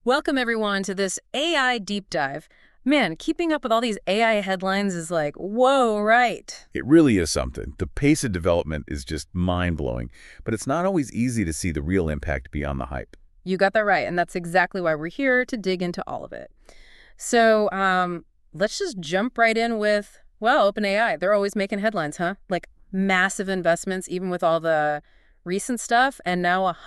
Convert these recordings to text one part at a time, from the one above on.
Welcome, everyone, to this AI deep dive. Man, keeping up with all these AI headlines is like, whoa, right. It really is something. The pace of development is just mind-blowing, but it's not always easy to see the real impact beyond the hype. You got that right, and that's exactly why we're here to dig into all of it. So, let's just jump right in with, well, OpenAI. They're always making headlines, huh? Like massive investments, even with all the recent stuff, and now a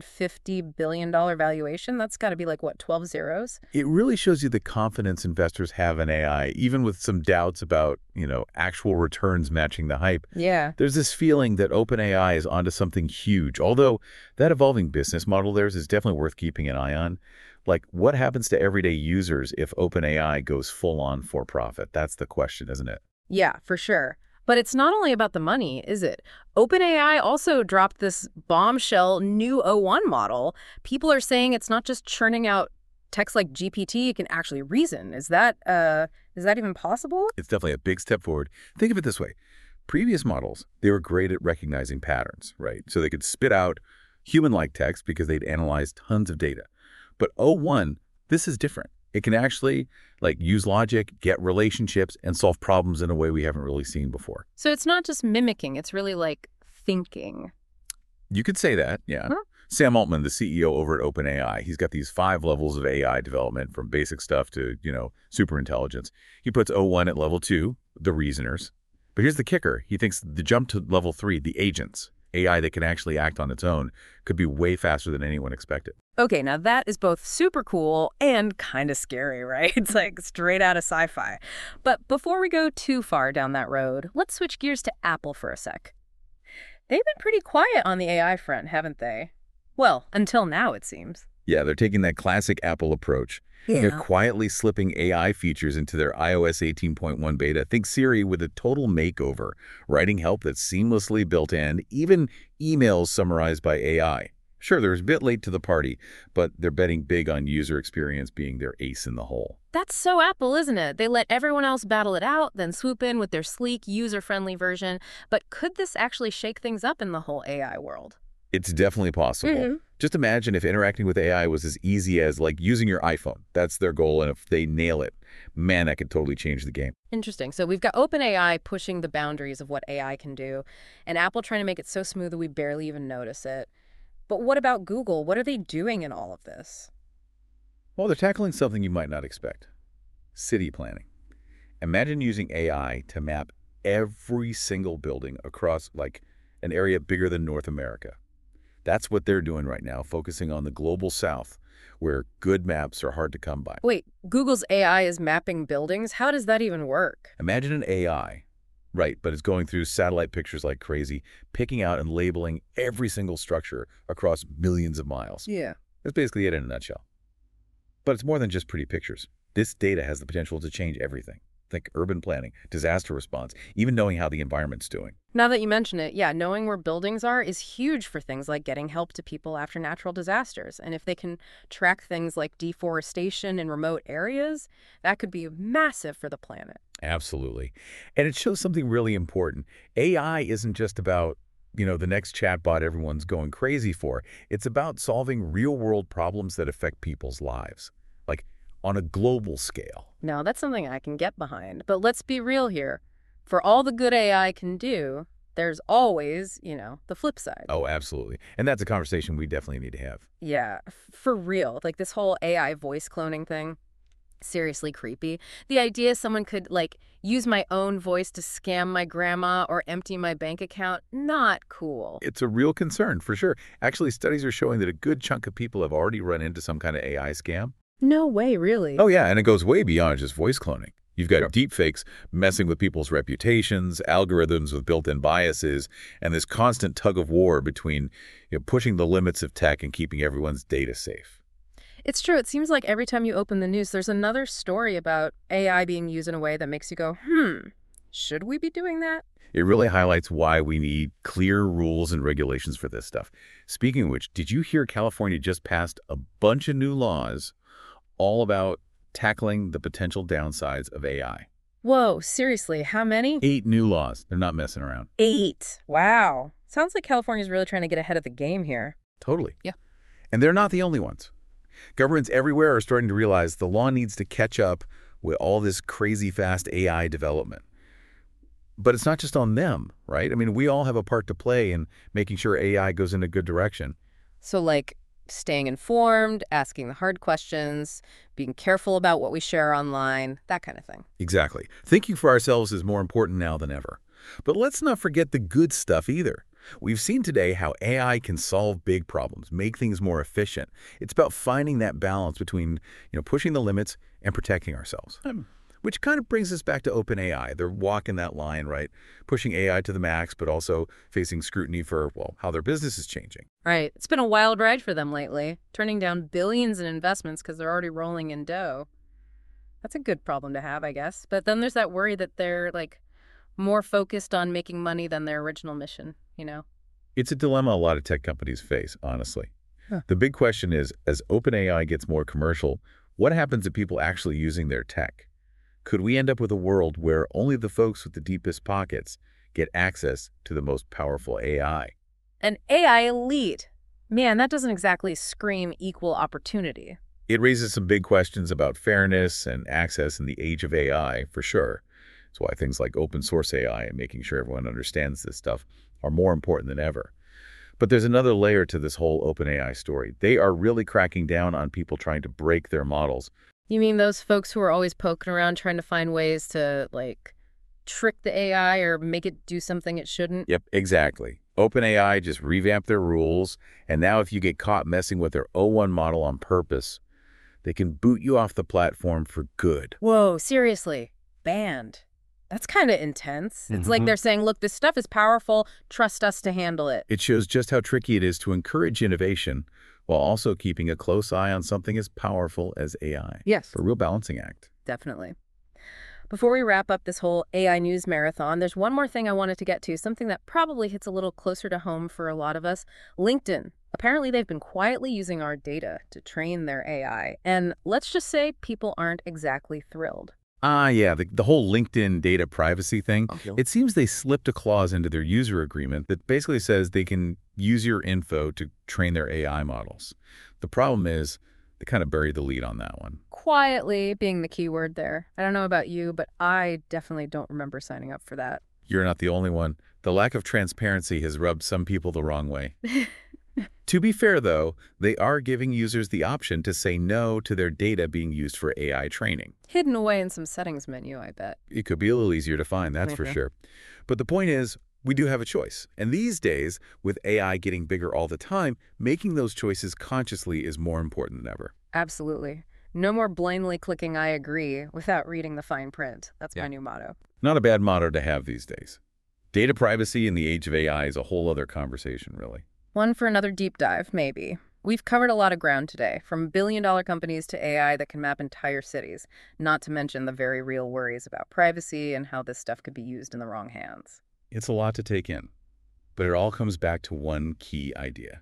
$150 billion valuation. That's got to be like, what, 12 zeros? It really shows you the confidence investors have in AI, even with some doubts about, actual returns matching the hype. Yeah. There's this feeling that OpenAI is onto something huge, although that evolving business model of theirs is definitely worth keeping an eye on. Like, what happens to everyday users if OpenAI goes full-on for profit? That's the question, isn't it? Yeah, for sure. But it's not only about the money, is it? OpenAI also dropped this bombshell new O1 model. People are saying it's not just churning out text like GPT, it can actually reason. Is that even possible? It's definitely a big step forward. Think of it this way. Previous models, they were great at recognizing patterns, right? So they could spit out human-like text because they'd analyzed tons of data. But O1, this is different. It can actually use logic, get relationships, and solve problems in a way we haven't really seen before. So it's not just mimicking, it's really like thinking. You could say that, yeah. Huh? Sam Altman, the CEO over at OpenAI, he's got these 5 levels of AI development from basic stuff to, super intelligence. He puts O1 at level 2, the reasoners. But here's the kicker. He thinks the jump to level 3, the agents, AI that can actually act on its own, could be way faster than anyone expected. Okay, now that is both super cool and kind of scary, right? It's like straight out of sci-fi. But before we go too far down that road, let's switch gears to Apple for a sec. They've been pretty quiet on the AI front, haven't they? Well, until now, it seems. Yeah, they're taking that classic Apple approach. They're quietly slipping AI features into their iOS 18.1 beta. Think Siri with a total makeover, writing help that's seamlessly built in, even emails summarized by AI. Sure, they're a bit late to the party, but they're betting big on user experience being their ace in the hole. That's so Apple, isn't it? They let everyone else battle it out, then swoop in with their sleek, user-friendly version. But could this actually shake things up in the whole AI world? It's definitely possible. Just imagine if interacting with AI was as easy as using your iPhone. That's their goal, and if they nail it, man, that could totally change the game. Interesting. So we've got OpenAI pushing the boundaries of what AI can do, and Apple trying to make it so smooth that we barely even notice it. But what about Google? What are they doing in all of this? Well, they're tackling something you might not expect. City planning. Imagine using AI to map every single building across an area bigger than North America. That's what they're doing right now, focusing on the global south, where good maps are hard to come by. Wait, Google's AI is mapping buildings? How does that even work? Imagine an AI, right, but it's going through satellite pictures like crazy, picking out and labeling every single structure across millions of miles. Yeah. That's basically it in a nutshell. But it's more than just pretty pictures. This data has the potential to change everything. Think urban planning, disaster response, even knowing how the environment's doing. Now that you mention it, yeah, knowing where buildings are is huge for things like getting help to people after natural disasters. And if they can track things like deforestation in remote areas, that could be massive for the planet. Absolutely. And it shows something really important. AI isn't just about, the next chatbot everyone's going crazy for. It's about solving real-world problems that affect people's lives, on a global scale. Now, that's something I can get behind. But let's be real here. For all the good AI can do, there's always, the flip side. Oh, absolutely. And that's a conversation we definitely need to have. Yeah, for real. Like this whole AI voice cloning thing, seriously creepy. The idea someone could, use my own voice to scam my grandma or empty my bank account, not cool. It's a real concern, for sure. Actually, studies are showing that a good chunk of people have already run into some kind of AI scam. No way, really? Oh, yeah, and it goes way beyond just voice cloning. You've got deepfakes messing with people's reputations, algorithms with built-in biases, and this constant tug-of-war between pushing the limits of tech and keeping everyone's data safe. It's true. It seems like every time you open the news, there's another story about AI being used in a way that makes you go, should we be doing that? It really highlights why we need clear rules and regulations for this stuff. Speaking of which, did you hear California just passed a bunch of new laws all about tackling the potential downsides of AI? Whoa, seriously, how many? 8 new laws. They're not messing around. 8. Wow. Sounds like California's really trying to get ahead of the game here. Totally. Yeah. And they're not the only ones. Governments everywhere are starting to realize the law needs to catch up with all this crazy fast AI development. But it's not just on them, right? I mean, we all have a part to play in making sure AI goes in a good direction. So like staying informed, asking the hard questions, being careful about what we share online, that kind of thing. Exactly. Thinking for ourselves is more important now than ever. But let's not forget the good stuff either. We've seen today how AI can solve big problems, make things more efficient. It's about finding that balance between, pushing the limits and protecting ourselves. Which kind of brings us back to OpenAI. They're walking that line, right? Pushing AI to the max, but also facing scrutiny for, well, how their business is changing. Right. It's been a wild ride for them lately, turning down billions in investments because they're already rolling in dough. That's a good problem to have, I guess. But then there's that worry that they're, more focused on making money than their original mission, It's a dilemma a lot of tech companies face, honestly. Huh. The big question is, as OpenAI gets more commercial, what happens to people actually using their tech? Could we end up with a world where only the folks with the deepest pockets get access to the most powerful AI? An AI elite. Man, that doesn't exactly scream equal opportunity. It raises some big questions about fairness and access in the age of AI, for sure. That's why things like open source AI and making sure everyone understands this stuff are more important than ever. But there's another layer to this whole OpenAI story. They are really cracking down on people trying to break their models. You mean those folks who are always poking around trying to find ways to, trick the AI or make it do something it shouldn't? Yep, exactly. OpenAI just revamped their rules, and now if you get caught messing with their O1 model on purpose, they can boot you off the platform for good. Whoa, seriously. Banned. That's kind of intense. It's like they're saying, look, this stuff is powerful. Trust us to handle it. It shows just how tricky it is to encourage innovation while also keeping a close eye on something as powerful as AI. Yes. A real balancing act. Definitely. Before we wrap up this whole AI news marathon, there's one more thing I wanted to get to, something that probably hits a little closer to home for a lot of us. LinkedIn. Apparently, they've been quietly using our data to train their AI. And let's just say people aren't exactly thrilled. Yeah, the whole LinkedIn data privacy thing. It seems they slipped a clause into their user agreement that basically says they can use your info to train their AI models. The problem is they kind of buried the lead on that one. Quietly being the key word there. I don't know about you, but I definitely don't remember signing up for that. You're not the only one. The lack of transparency has rubbed some people the wrong way. To be fair, though, they are giving users the option to say no to their data being used for AI training. Hidden away in some settings menu, I bet. It could be a little easier to find, that's for sure. But the point is, we do have a choice. And these days, with AI getting bigger all the time, making those choices consciously is more important than ever. Absolutely. No more blindly clicking I agree without reading the fine print. That's my new motto. Not a bad motto to have these days. Data privacy in the age of AI is a whole other conversation, really. One for another deep dive, maybe. We've covered a lot of ground today, from billion-dollar companies to AI that can map entire cities, not to mention the very real worries about privacy and how this stuff could be used in the wrong hands. It's a lot to take in, but it all comes back to one key idea.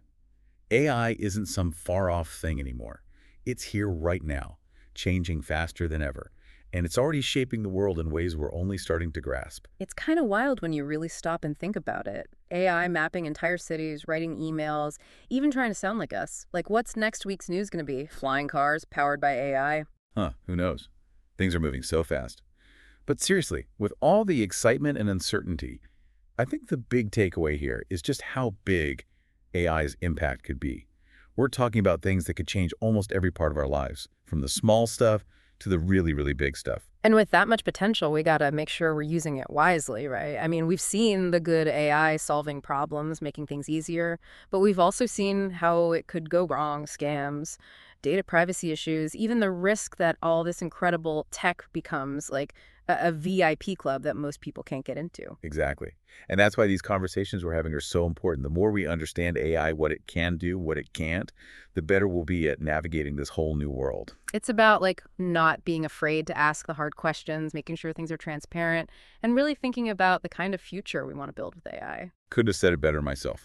AI isn't some far-off thing anymore. It's here right now, changing faster than ever. And it's already shaping the world in ways we're only starting to grasp. It's kind of wild when you really stop and think about it. AI mapping entire cities, writing emails, even trying to sound like us. Like, what's next week's news going to be? Flying cars powered by AI? Who knows? Things are moving so fast. But seriously, with all the excitement and uncertainty, I think the big takeaway here is just how big AI's impact could be. We're talking about things that could change almost every part of our lives, from the small stuff to the really, really big stuff. And with that much potential, we got to make sure we're using it wisely, right? I mean, we've seen the good AI solving problems, making things easier, but we've also seen how it could go wrong, scams, data privacy issues, even the risk that all this incredible tech becomes like a VIP club that most people can't get into. Exactly. And that's why these conversations we're having are so important. The more we understand AI, what it can do, what it can't, the better we'll be at navigating this whole new world. It's about not being afraid to ask the hard questions, making sure things are transparent, and really thinking about the kind of future we want to build with AI. Couldn't have said it better myself.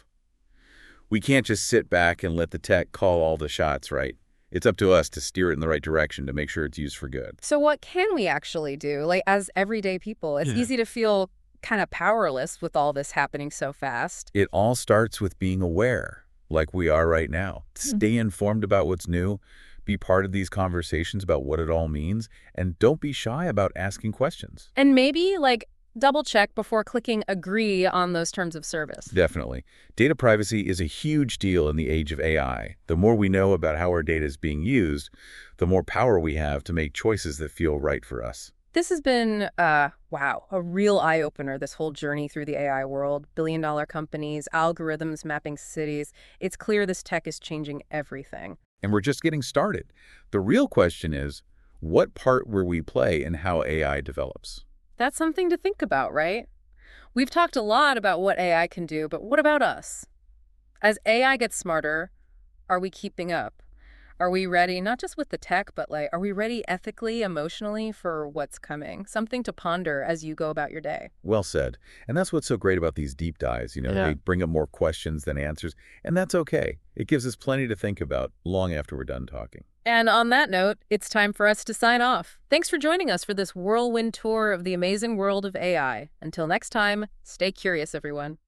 We can't just sit back and let the tech call all the shots, right? It's up to us to steer it in the right direction to make sure it's used for good. So what can we actually do? As everyday people, it's easy to feel kind of powerless with all this happening so fast. It all starts with being aware, like we are right now. Stay informed about what's new, Be part of these conversations about what it all means, and don't be shy about asking questions. And maybe, double check before clicking agree on those terms of service. Definitely. Data privacy is a huge deal in the age of AI. The more we know about how our data is being used, the more power we have to make choices that feel right for us. This has been, wow, a real eye-opener, this whole journey through the AI world. Billion-dollar companies, algorithms mapping cities. It's clear this tech is changing everything. And we're just getting started. The real question is, what part will we play in how AI develops? That's something to think about, right? We've talked a lot about what AI can do, but what about us? As AI gets smarter, are we keeping up? Are we ready, not just with the tech, but are we ready ethically, emotionally for what's coming? Something to ponder as you go about your day. Well said. And that's what's so great about these deep dives. They bring up more questions than answers, and that's okay. It gives us plenty to think about long after we're done talking. And on that note, it's time for us to sign off. Thanks for joining us for this whirlwind tour of the amazing world of AI. Until next time, stay curious, everyone.